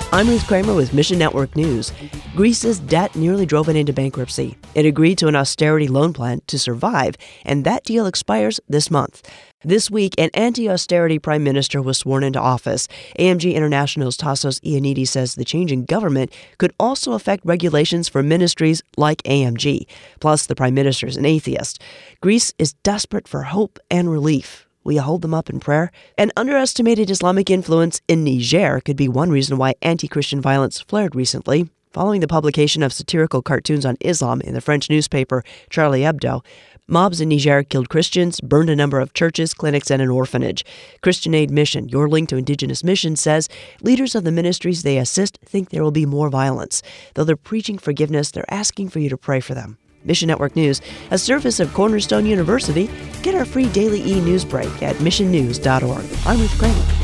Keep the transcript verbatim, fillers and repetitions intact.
I'm Ruth Kramer with Mission Network News. Greece's debt nearly drove it into bankruptcy. It agreed to an austerity loan plan to survive, and that deal expires this month. This week, an anti-austerity prime minister was sworn into office. A M G International's Tassos Ioannidis says the change in government could also affect regulations for ministries like A M G. Plus, the prime minister is an atheist. Greece is desperate for hope and relief. We hold them up in prayer. An underestimated Islamic influence in Niger could be one reason why anti-Christian violence flared recently. Following the publication of satirical cartoons on Islam in the French newspaper Charlie Hebdo, mobs in Niger killed Christians, burned a number of churches, clinics, and an orphanage. Christian Aid Mission, your link to indigenous missions, says leaders of the ministries they assist think there will be more violence. Though they're preaching forgiveness, they're asking for you to pray for them. Mission Network News, a service of Cornerstone University. Get our free daily e-news break at mission news dot org. I'm Ruth Kramer.